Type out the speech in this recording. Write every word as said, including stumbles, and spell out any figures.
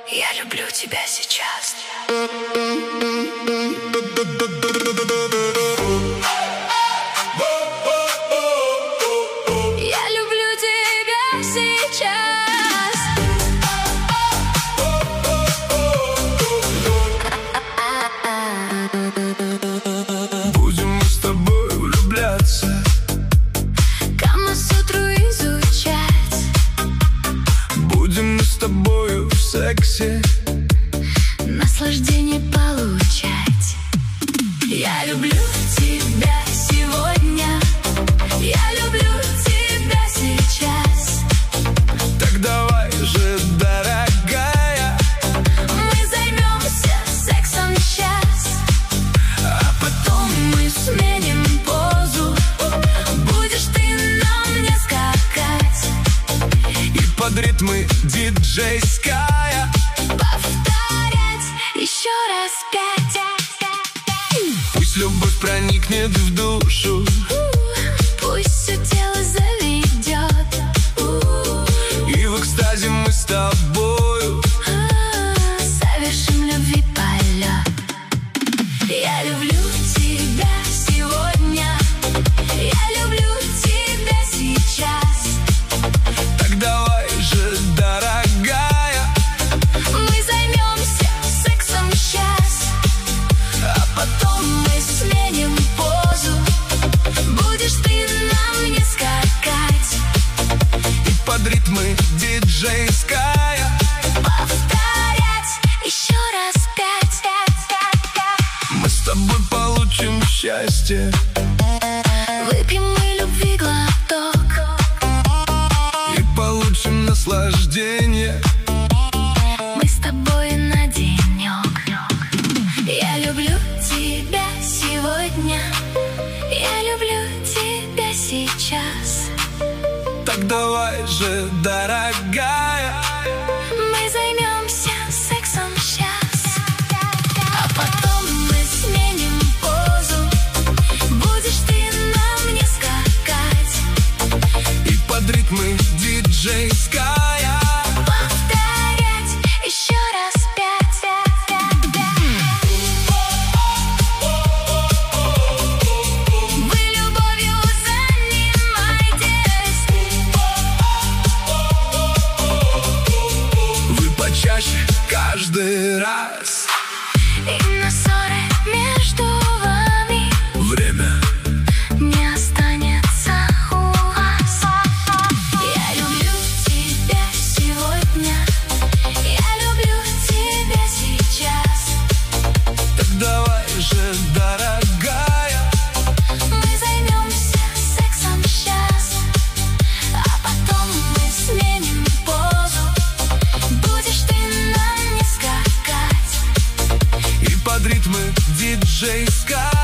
Я люблю тебя сейчас. Я люблю тебя сейчас. Будем мы с тобой влюбляться, Камасутру изучать. будем мы с тобою в сексе Наслаждение получать. Я люблю тебя сегодня. Я люблю тебя сейчас. Так давай же, дорогая, Мы займемся сексом сейчас, а потом мы сменим позу. Будешь ты на мне скакать и под ритмы диджейская повторять еще раз пять. пусть любовь проникнет в душу, Пусть все тело заведет. и в экстазе мы с тобою Совершим любви полет. Я люблю тебя сегодня. Я люблю тебя сейчас. так давай же, дорогая, Мы займемся сексом сейчас, а потом мы сменим позу. Будешь ты на мне скакать и под ритмы диджейская повторять еще раз пять. мы с тобой получим счастье Выпьем мы любви глоток. и получим наслаждение. Мы с тобой на денек. Я люблю тебя сегодня. Я люблю тебя сейчас. Так давай же, дорогая, Мы займемся сексом сейчас, а потом мы сменим позу. Будешь ты на мне скакать и под ритмы диджейская повторять еще раз пять. Вы любовью занимаетесь. вы почаще каждый раз. И на ссоры между вами Время не останется у вас. Я люблю тебя сегодня. Я люблю тебя сейчас. так давай же, дорогая, Мы займемся сексом сейчас, а потом мы сменим позу. Будешь ты на мне скакать и под ритмы диджейская